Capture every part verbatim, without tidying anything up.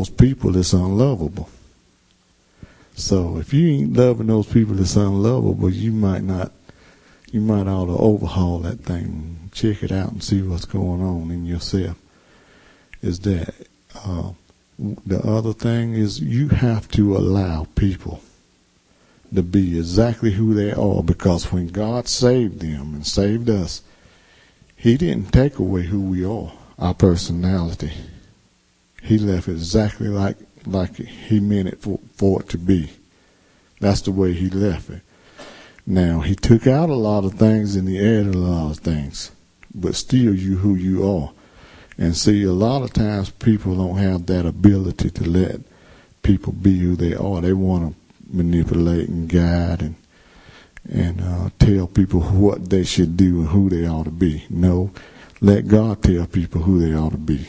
those people that's unlovable. So if you ain't loving those people that's unlovable, you might not, you might ought to overhaul that thing, check it out and see what's going on in yourself. Is that, uh, the other thing is you have to allow people to be exactly who they are, because when God saved them and saved us, he didn't take away who we are, our personality. He left it exactly like like he meant it for, for it to be. That's the way he left it. Now, he took out a lot of things and he added a lot of things, but still you who you are. And see, a lot of times people don't have that ability to let people be who they are. They want to manipulate and guide and and uh, tell people what they should do and who they ought to be. No, let God tell people who they ought to be.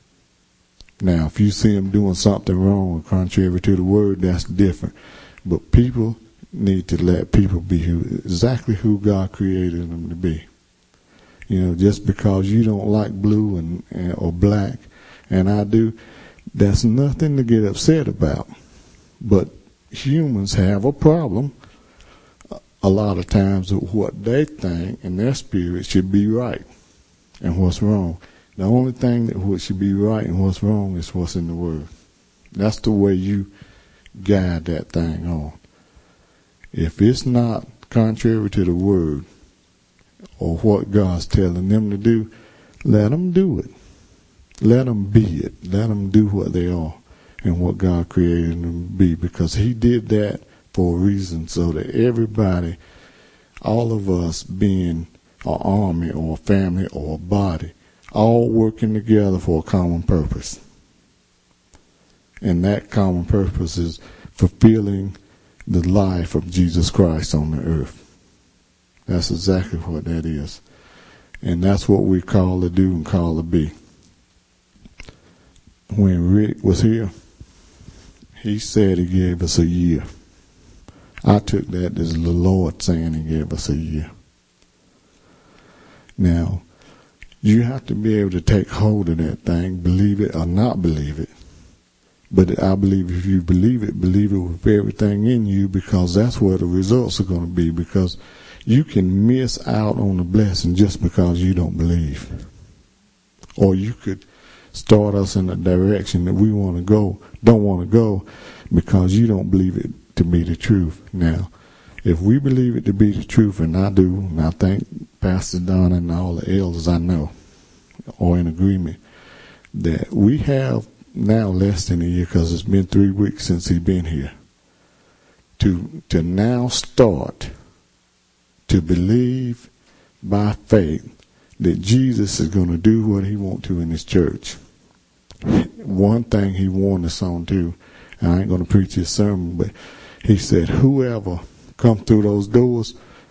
Now, if you see them doing something wrong or contrary to the word, that's different. But people need to let people be who, exactly who God created them to be. You know, just because you don't like blue and, and or black, and I do, that's nothing to get upset about. But humans have a problem a lot of times with what they think and their spirit should be right and what's wrong. The only thing that what should be right and what's wrong is what's in the Word. That's the way you guide that thing on. If it's not contrary to the Word or what God's telling them to do, let them do it. Let them be it. Let them do what they are and what God created them to be, because he did that for a reason, so that everybody, all of us being an army or a family or a body, all working together for a common purpose. And that common purpose is fulfilling the life of Jesus Christ on the earth. That's exactly what that is. And that's what we call to do and call to be. When Rick was here, he said he gave us a year. I took that as the Lord saying he gave us a year. Now, you have to be able to take hold of that thing, believe it or not believe it. But I believe if you believe it, believe it with everything in you, because that's where the results are going to be. Because you can miss out on the blessing just because you don't believe. Or you could start us in a direction that we want to go, don't want to go, because you don't believe it to be the truth. Now, if we believe it to be the truth, and I do, and I think Pastor Don and all the elders I know are in agreement, that we have now less than a year, because it's been three weeks since he's been here, to to now start to believe by faith that Jesus is going to do what he wants to in his church. One thing he warned us on too, and I ain't going to preach his sermon, but he said, whoever come through those doors,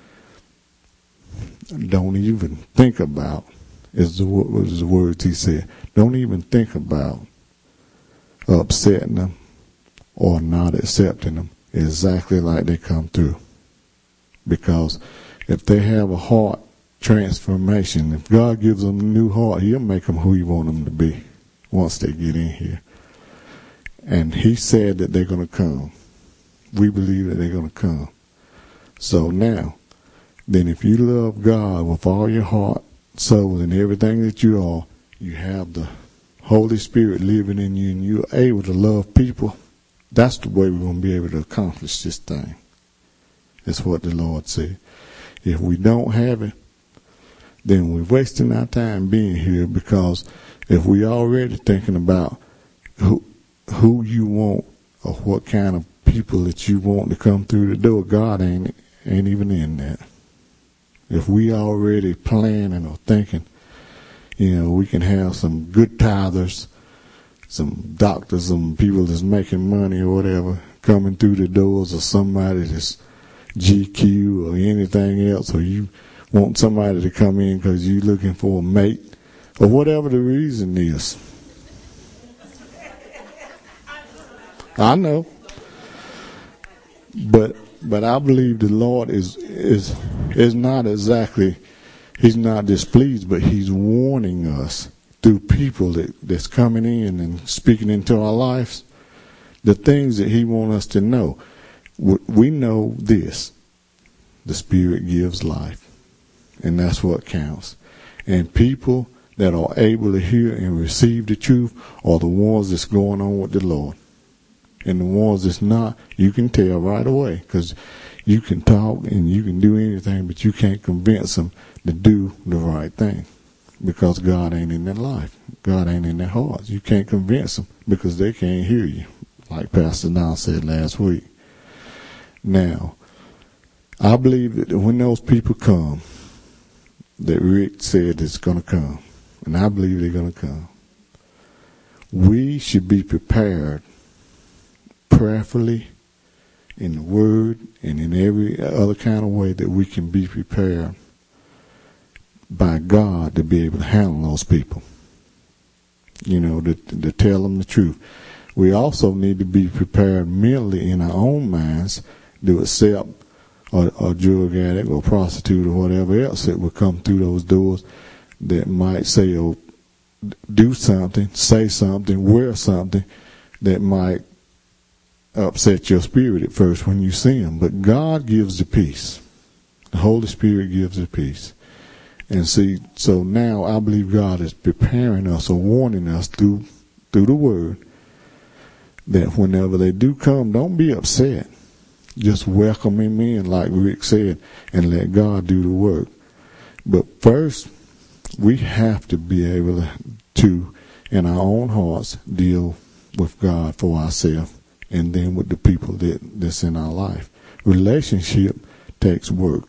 don't even think about, is the, was the words he said, don't even think about upsetting them or not accepting them exactly like they come through. Because if they have a heart transformation, if God gives them a new heart, he'll make them who he wants them to be once they get in here. And he said that they're going to come. We believe that they're going to come. So now, then if you love God with all your heart, soul, and everything that you are, you have the Holy Spirit living in you, and you're able to love people. That's the way we're going to be able to accomplish this thing. That's what the Lord said. If we don't have it, then we're wasting our time being here, because if we already thinking about who who you want or what kind of people that you want to come through the door, God ain't ain't even in that. If we already planning or thinking, you know, we can have some good tithers, some doctors, some people that's making money or whatever coming through the doors, or somebody that's G Q or anything else, or you want somebody to come in because you're looking for a mate, or whatever the reason is. I know. But but I believe the Lord is is is not exactly, he's not displeased, but he's warning us through people that, that's coming in and speaking into our lives, the things that he wants us to know. We know this. The Spirit gives life. And that's what counts. And people that are able to hear and receive the truth are the ones that's going on with the Lord. And the ones that's not, you can tell right away, because you can talk and you can do anything, but you can't convince them to do the right thing, because God ain't in their life. God ain't in their hearts. You can't convince them because they can't hear you, like Pastor Don said last week. Now, I believe that when those people come, that Rick said is going to come, and I believe they're going to come, we should be prepared prayerfully in the Word and in every other kind of way that we can be prepared by God to be able to handle those people. You know, to, to tell them the truth. We also need to be prepared mentally in our own minds to accept a, a drug addict or prostitute or whatever else that will come through those doors that might say, oh, do something, say something, wear something that might upset your spirit at first when you see them. But God gives the peace. The Holy Spirit gives the peace. And see, so now I believe God is preparing us or warning us through through the Word that whenever they do come, don't be upset. Just welcome him in, like Rick said, and let God do the work. But first, we have to be able to, in our own hearts, deal with God for ourselves, and then with the people that, that's in our life. Relationship takes work.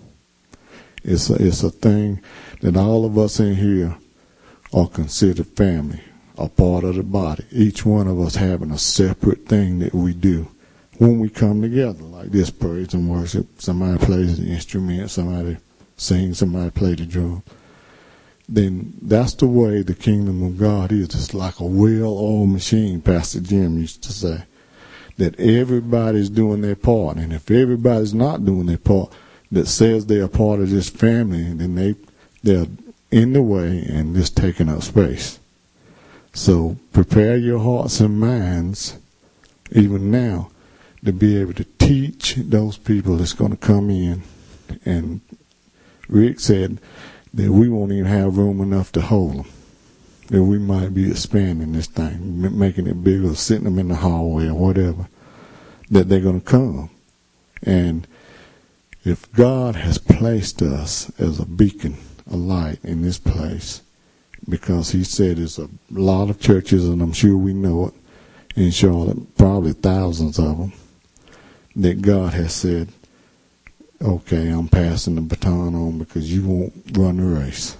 It's a, it's a thing that all of us in here are considered family, a part of the body. Each one of us having a separate thing that we do when we come together, like this, praise and worship. Somebody plays the instrument, somebody sings, somebody plays the drum. Then that's the way the kingdom of God is. It's like a well-oiled machine, Pastor Jim used to say, that everybody's doing their part. And if everybody's not doing their part, that says they're part of this family, then they, they're in the way and just taking up space. So prepare your hearts and minds, even now, to be able to teach those people that's going to come in. And Rick said that we won't even have room enough to hold them. That we might be expanding this thing, making it bigger, sitting them in the hallway or whatever, that they're going to come. And if God has placed us as a beacon, a light in this place, because he said there's a lot of churches, and I'm sure we know it, in Charlotte, probably thousands of them, that God has said, okay, I'm passing the baton on because you won't run the race.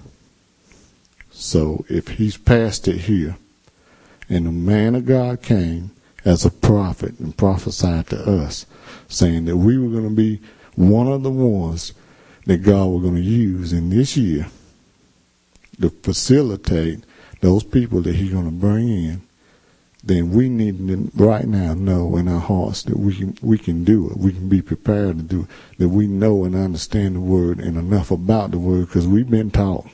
So if he's passed it here, and the man of God came as a prophet and prophesied to us, saying that we were going to be one of the ones that God was going to use in this year to facilitate those people that he's going to bring in, then we need to right now know in our hearts that we can, we can do it. We can be prepared to do it, that we know and understand the Word and enough about the Word, because we've been taught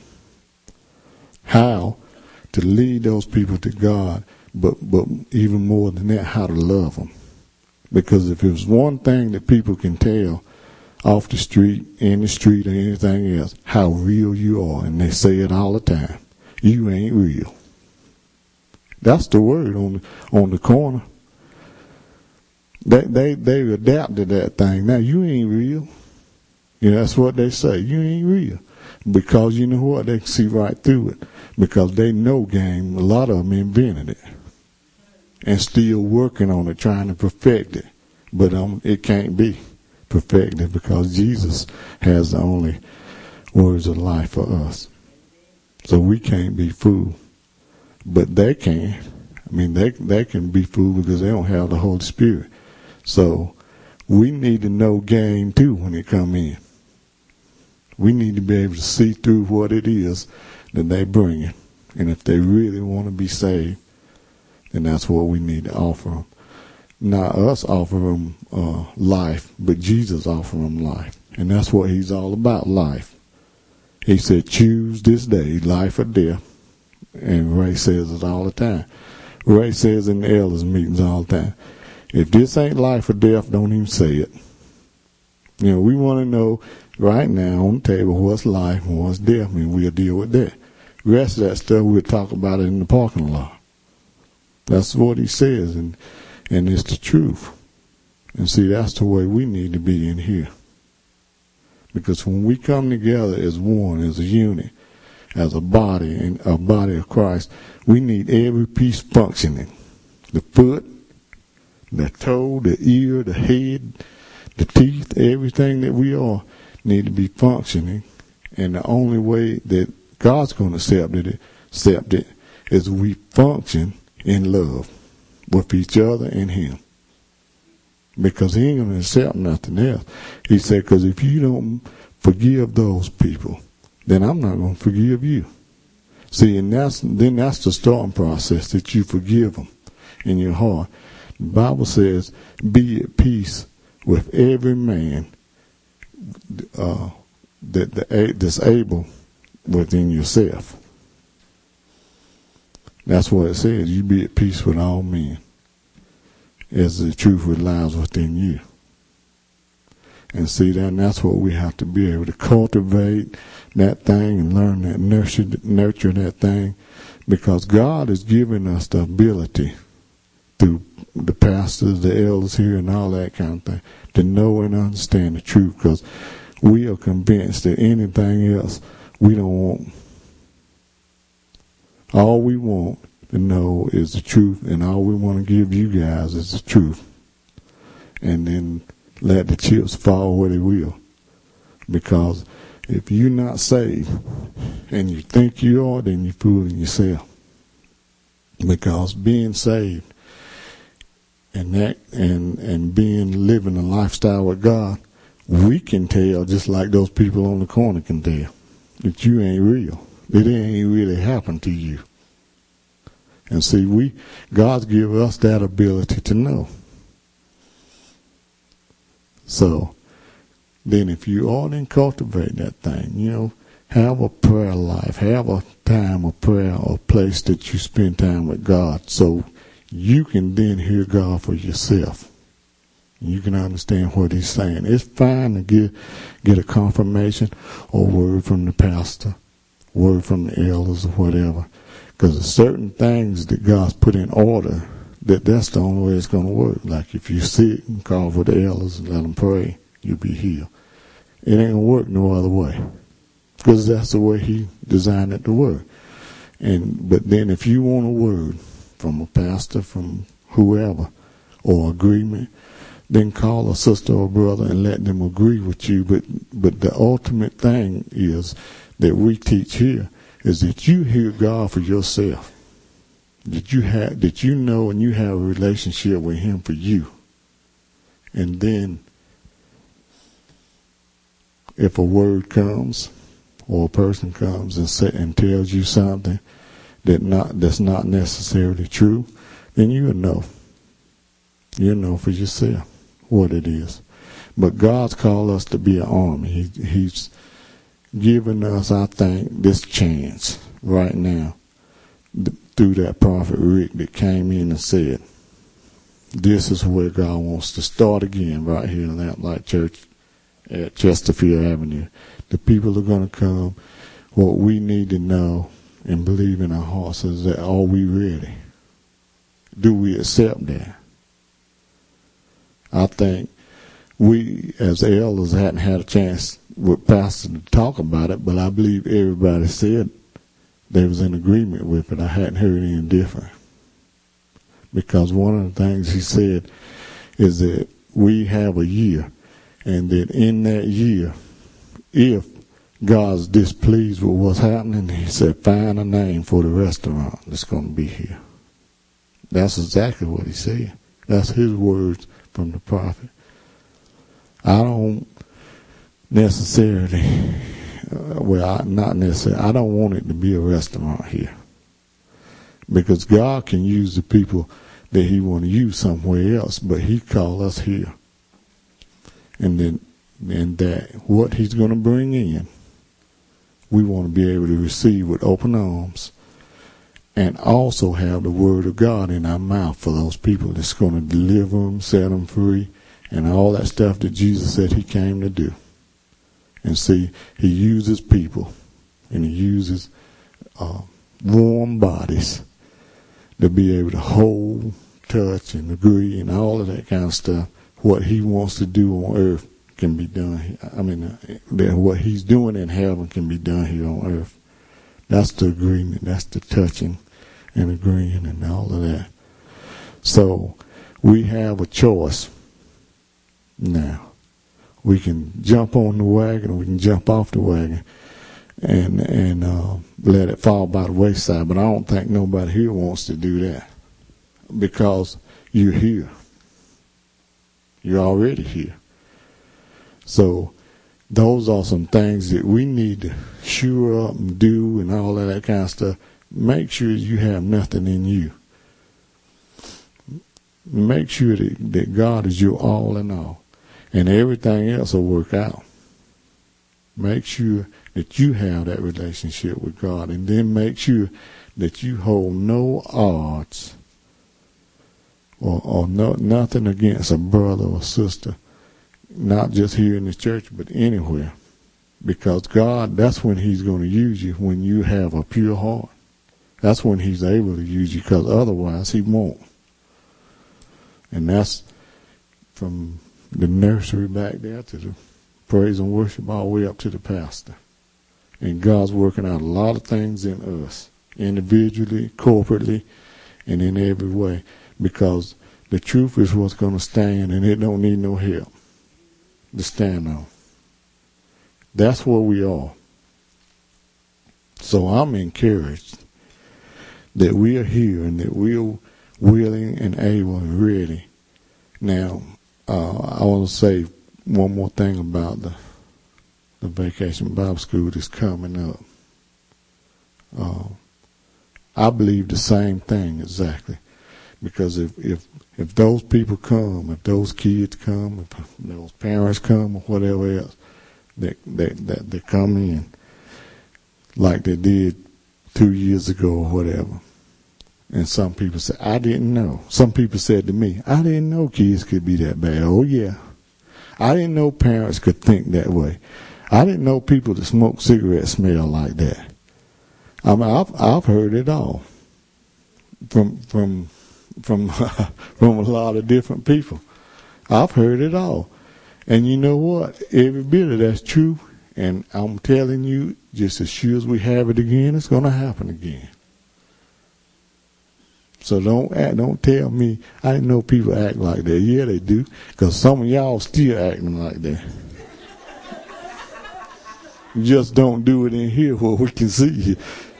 how to lead those people to God, but, but even more than that, how to love them. Because if there's one thing that people can tell off the street, in the street, or anything else, how real you are, and they say it all the time, you ain't real. That's the word on the, on the corner. They they they adapted that thing. Now you ain't real. You know, that's what they say. You ain't real. Because you know what? They can see right through it. Because they know game. A lot of them invented it. And still working on it, trying to perfect it. But um, it can't be perfected because Jesus has the only words of life for us. So we can't be fooled. But they can. I mean, they they can be fooled because they don't have the Holy Spirit. So we need to know game too when they come in. We need to be able to see through what it is that they bring in. And if they really want to be saved, then that's what we need to offer them. Not us offer them uh, life, but Jesus offer them life. And that's what he's all about, life. He said, choose this day, life or death. and Ray says it all the time. Ray says in the elders meetings all the time, if this ain't life or death, don't even say it. You know, we want to know right now on the table what's life and what's death, and we'll deal with that. The rest of that stuff, we'll talk about it in the parking lot. That's what he says, and and it's the truth. And see, that's the way we need to be in here. Because when we come together as one, as a unit, as a body, and a body of Christ, we need every piece functioning. The foot, the toe, the ear, the head, the teeth, everything that we are need to be functioning. And the only way that God's going to accept it, accept it is we function in love with each other and him. Because he ain't going to accept nothing else. He said, because if you don't forgive those people, then I'm not going to forgive you. See, and that's, then that's the starting process, that you forgive them in your heart. The Bible says, be at peace with every man uh, that, that that's able within yourself. That's what it says. You be at peace with all men, as the truth lies within you. And see that, and that's what we have to be able to cultivate that thing and learn that, nurture, nurture that thing, because God has given us the ability through the pastors, the elders here, and all that kind of thing, to know and understand the truth, because we are convinced that anything else we don't want. All we want to know is the truth, and all we want to give you guys is the truth. And then let the chips fall where they will. Because if you're not saved and you think you are, then you're fooling yourself. Because being saved and that and and being living a lifestyle with God, we can tell just like those people on the corner can tell that you ain't real. It ain't really happened to you. And see, we God's given us that ability to know. So then if you all then cultivate that thing, you know, have a prayer life, have a time of prayer or place that you spend time with God, so you can then hear God for yourself. You can understand what he's saying. It's fine to get get a confirmation or word from the pastor, word from the elders or whatever, because there's certain things that God's put in order that that's the only way it's going to work. Like if you sick and call for the elders and let them pray, you'll be healed. It ain't going to work no other way, because that's the way he designed it to work. And but then if you want a word from a pastor, from whoever, or agreement, then call a sister or brother and let them agree with you. But but the ultimate thing is that we teach here is that you hear God for yourself. That you have, that you know and you have a relationship with him for you. And then if a word comes or a person comes and say, and tells you something that not that's not necessarily true, then you'll know. You'll know for yourself what it is. But God's called us to be an army. He, he's given us, I think, this chance right now th- through that prophet Rick that came in and said, this is where God wants to start again right here in Lamplight Church at Chesterfield Avenue. The people are going to come. What we need to know and believe in our hearts is that, are we ready? Do we accept that? I think we, as elders, hadn't had a chance with Pastor to talk about it, but I believe everybody said they was in agreement with it. I hadn't heard anything different. Because one of the things he said is that we have a year, and that in that year, if God's displeased with what's happening, he said, find a name for the restaurant that's going to be here. That's exactly what he said. That's his words from the prophet. I don't necessarily, uh, well, I, not necessarily, I don't want it to be a restaurant here. Because God can use the people that he want to use somewhere else, but he called us here. And then, and that what he's going to bring in, we want to be able to receive with open arms and also have the word of God in our mouth for those people that's going to deliver them, set them free, and all that stuff that Jesus said he came to do. And see, he uses people, and he uses uh, warm bodies to be able to hold, touch, and agree, and all of that kind of stuff. What he wants to do on earth can be done. I mean, uh, that what he's doing in heaven can be done here on earth. That's the agreement. That's the touching and agreeing and all of that. So we have a choice now. We can jump on the wagon, or we can jump off the wagon, and and uh, let it fall by the wayside. But I don't think nobody here wants to do that, because you're here. You're already here. So those are some things that we need to sure up and do and all of that kind of stuff. Make sure you have nothing in you. Make sure that, that God is your all in all. And everything else will work out. Make sure that you have that relationship with God. And then make sure that you hold no odds or, or no, nothing against a brother or sister. Not just here in the church, but anywhere. Because God, that's when he's going to use you, when you have a pure heart. That's when he's able to use you, because otherwise he won't. And that's from the nursery back there to the praise and worship all the way up to the pastor. And God's working out a lot of things in us, individually, corporately, and in every way, because the truth is what's going to stand, and it don't need no help to stand on. That's where we are. So I'm encouraged that we are here and that we're willing and able and ready. Now, uh, I want to say one more thing about the the Vacation Bible School that's coming up. Uh, I believe the same thing exactly, because if if if those people come, if those kids come, if those parents come, or whatever else, that that that they come in like they did two years ago or whatever. And some people say, I didn't know. Some people said to me, I didn't know kids could be that bad. Oh, yeah. I didn't know parents could think that way. I didn't know people that smoke cigarettes smell like that. I mean, I've, I've heard it all from from from from a lot of different people. I've heard it all. And you know what? Every bit of that's true. And I'm telling you, just as sure as we have it again, it's going to happen again. So don't act, don't tell me, I didn't know people act like that. Yeah, they do, because some of y'all still acting like that. Just don't do it in here where we can see you.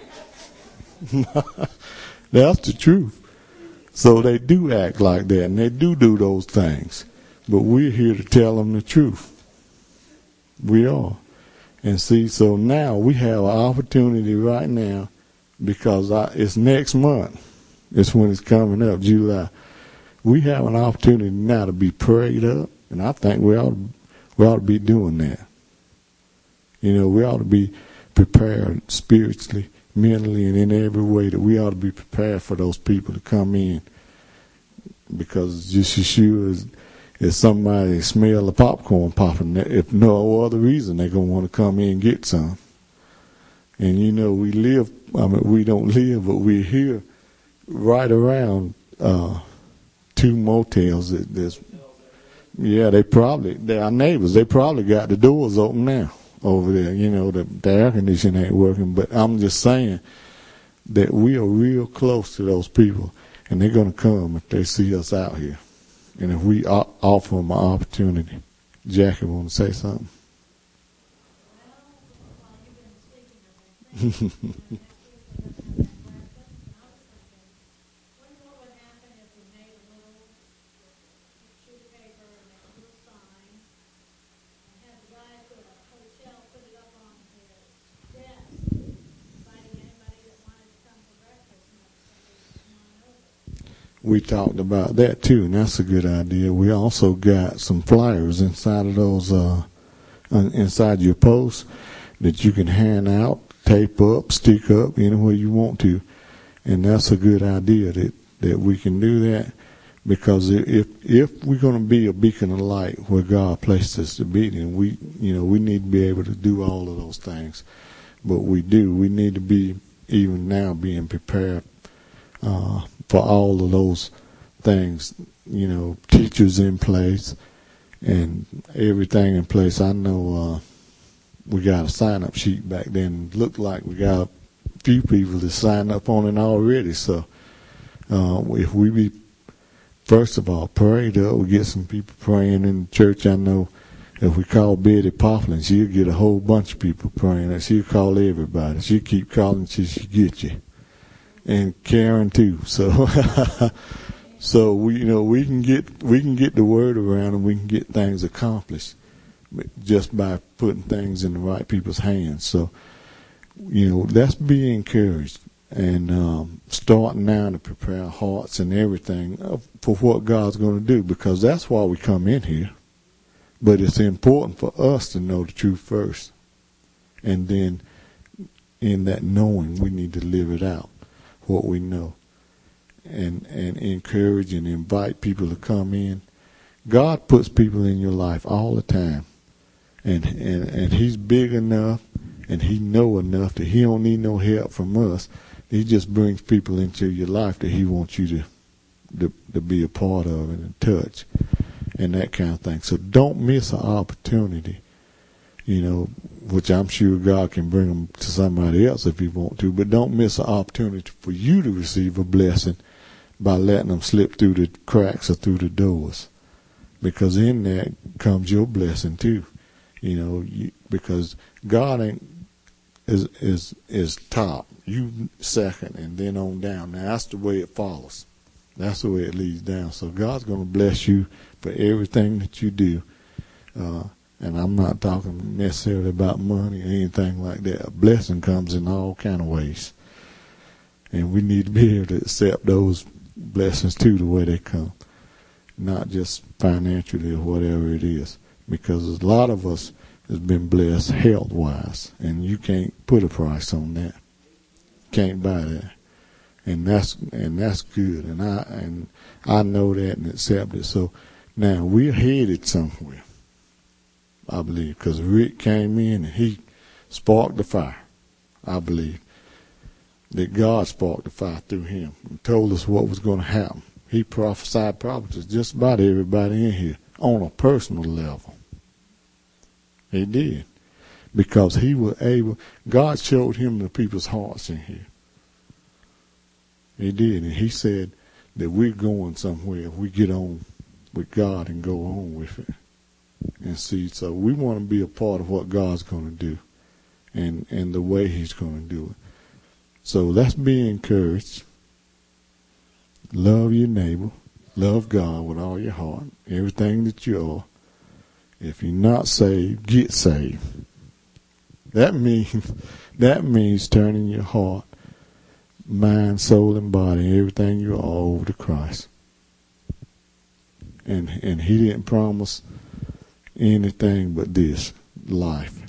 That's the truth. So they do act like that, and they do do those things. But we're here to tell them the truth. We are. And see, so now we have an opportunity right now, because I, it's next month. It's when it's coming up, July. We have an opportunity now to be prayed up, and I think we ought to, we ought to be doing that. You know, we ought to be prepared spiritually, mentally, and in every way that we ought to be prepared for those people to come in. Because just as sure as, as somebody smell the popcorn popping, if no other reason, they're going to want to come in and get some. And, you know, we live, I mean, we don't live, but we're here right around uh, two motels. That there's, yeah, they probably, they're our neighbors. They probably got the doors open now over there. You know, the, the air conditioning ain't working. But I'm just saying that we are real close to those people, and they're going to come if they see us out here. And if we offer them an opportunity. Jackie, want to say something? We talked about that too, and that's a good idea. We also got some flyers inside of those, uh, inside your posts that you can hand out, tape up, stick up, anywhere you want to. And that's a good idea that, that we can do that, because if if we're going to be a beacon of light where God placed us to be, then we, you know, we need to be able to do all of those things. But we do. We need to be, even now, being prepared uh, for all of those things. You know, teachers in place and everything in place. I know uh, we got a sign-up sheet back then. It looked like we got a few people that signed up on it already. So uh, if we be, first of all, prayed up, we get some people praying in the church. I know if we call Betty Poplin, she'll get a whole bunch of people praying. And she'll call everybody. She'll keep calling till she gets you. And Karen too. So, so we, you know, we can get we can get the word around, and we can get things accomplished just by putting things in the right people's hands. So, you know, let's be encouraged and um, start now to prepare our hearts and everything for what God's going to do, because that's why we come in here. But it's important for us to know the truth first, and then in that knowing, we need to live it out, what we know, and and encourage and invite people to come in. God puts people in your life all the time, and and, and He's big enough, and He know enough that He don't need no help from us. He just brings people into your life that He wants you to to, to be a part of and touch, and that kind of thing. So don't miss an opportunity, you know, which I'm sure God can bring them to somebody else if He want to, but don't miss an opportunity for you to receive a blessing by letting them slip through the cracks or through the doors, because in that comes your blessing too, you know, you, because God ain't is is is top, you second, and then on down. Now that's the way it follows. That's the way it leads down. So God's going to bless you for everything that you do. Uh, and I'm not talking necessarily about money or anything like that. A blessing comes in all kind of ways. And we need to be able to accept those blessings too, the way they come. Not just financially or whatever it is. Because a lot of us has been blessed health-wise. And you can't put a price on that. Can't buy that. And that's and that's good, and I and I know that and accept it. So now we're headed somewhere, I believe, because Rick came in and he sparked the fire. I believe that God sparked the fire through him and told us what was going to happen. He prophesied probably to just about everybody in here on a personal level. He did, because he was able. God showed him the people's hearts in here. He did, and he said that we're going somewhere if we get on with God and go on with it and see. So we want to be a part of what God's going to do and, and the way He's going to do it. So let's be encouraged. Love your neighbor. Love God with all your heart, everything that you are. If you're not saved, get saved. That means that means turning your heart, mind, soul, and body, everything you are over to Christ. And and He didn't promise anything but this, life.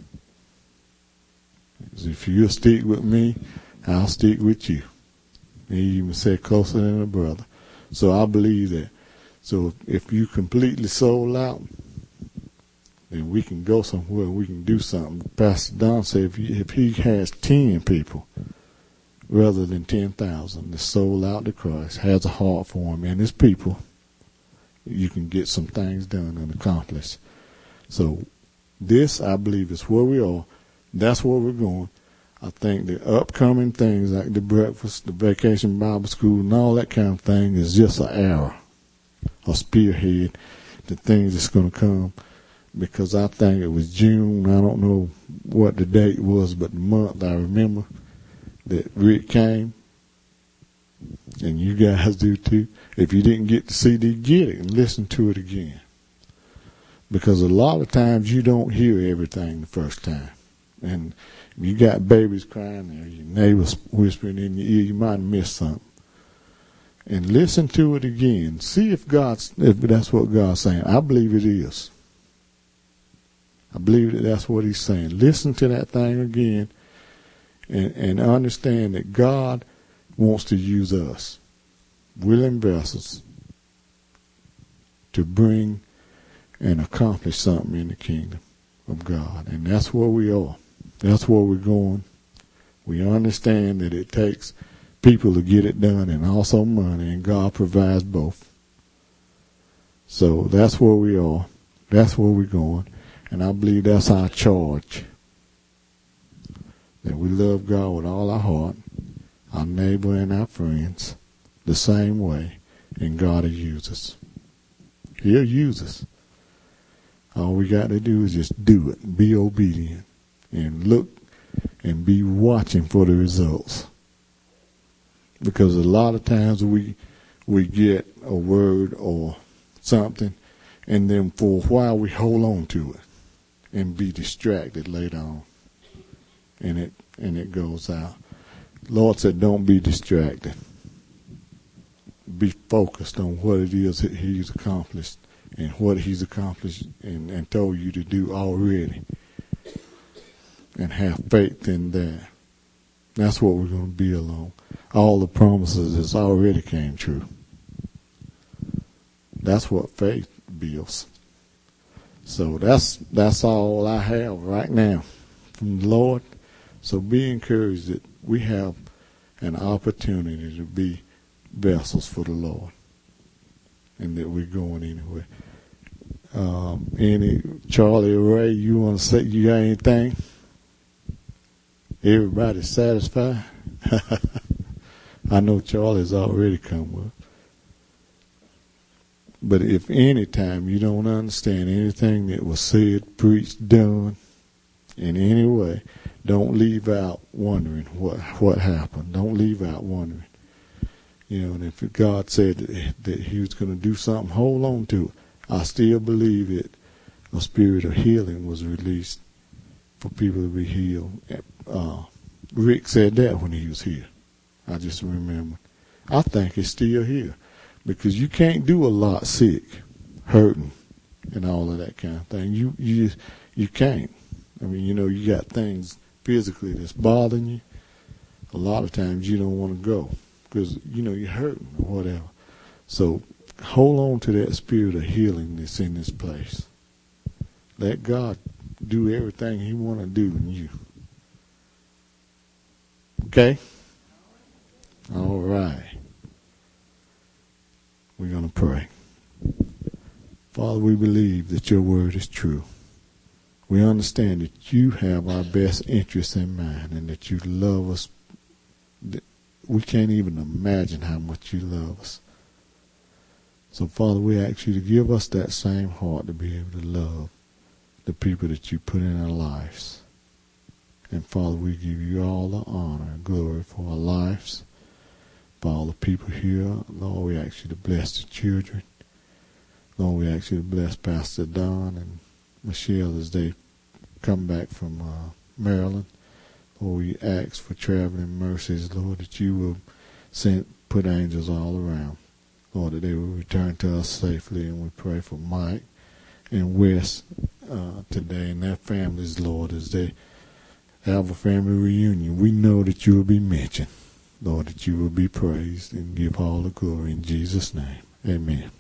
If you'll stick with me, I'll stick with you. He even said closer than a brother. So I believe that. So if you completely sold out, then we can go somewhere, we can do something. Pastor Don said if he, if he has ten people, rather than ten thousand, that's sold out to Christ, has a heart for Him and His people, you can get some things done and accomplished. So this, I believe, is where we are. That's where we're going. I think the upcoming things like the breakfast, the vacation Bible school, and all that kind of thing is just an arrow, a spearhead, the things that's going to come. Because I think it was June, I don't know what the date was, but the month I remember that Rick came, and you guys do too. If you didn't get the C D, get it and listen to it again. Because a lot of times you don't hear everything the first time. And if you got babies crying or your neighbors whispering in your ear, you might miss something. And listen to it again. See if God's, if that's what God's saying. I believe it is. I believe that that's what He's saying. Listen to that thing again and, and understand that God wants to use us, willing vessels, to bring and accomplish something in the kingdom of God. And that's where we are. That's where we're going. We understand that it takes people to get it done and also money, and God provides both. So that's where we are. That's where we're going. And I believe that's our charge. That we love God with all our heart, our neighbor and our friends, the same way, and God will use us. He'll use us. All we got to do is just do it, be obedient, and look and be watching for the results. Because a lot of times we we get a word or something, and then for a while we hold on to it and be distracted later on. And it and it goes out. Lord said, don't be distracted. Be focused on what it is that he's accomplished and what he's accomplished and, and told you to do already. And have faith in that. That's what we're going to be along. All the promises that's already came true. That's what faith builds. So that's that's all I have right now from the Lord. So be encouraged that we have an opportunity to be vessels for the Lord, and that we're going anywhere. Um, any Charlie or Ray, you want to say you got anything? Everybody satisfied? I know Charlie's already come with. But if any time you don't understand anything that was said, preached, done in any way, don't leave out wondering what what happened. Don't leave out wondering. You know, and if God said that, that he was going to do something, hold on to it. I still believe that a spirit of healing was released for people to be healed. Uh, Rick said that when he was here. I just remember. I think it's still here. Because you can't do a lot sick, hurting, and all of that kind of thing. You you you can't. I mean, you know, you got things physically that's bothering you. A lot of times you don't want to go because, you know, you're hurting or whatever. So hold on to that spirit of healing that's in this place. Let God do everything he want to do in you. Okay? All right. We're going to pray. Father, we believe that your word is true. We understand that you have our best interests in mind and that you love us. We can't even imagine how much you love us. So, Father, we ask you to give us that same heart to be able to love the people that you put in our lives. And, Father, we give you all the honor and glory for our lives. For all the people here, Lord, we ask you to bless the children. Lord, we ask you to bless Pastor Don and Michelle as they come back from uh, Maryland. Lord, we ask for traveling mercies, Lord, that you will send, put angels all around. Lord, that they will return to us safely. And we pray for Mike and Wes uh, today and their families, Lord, as they have a family reunion. We know that you will be mentioned. Lord, that you will be praised and give all the glory in Jesus' name. Amen.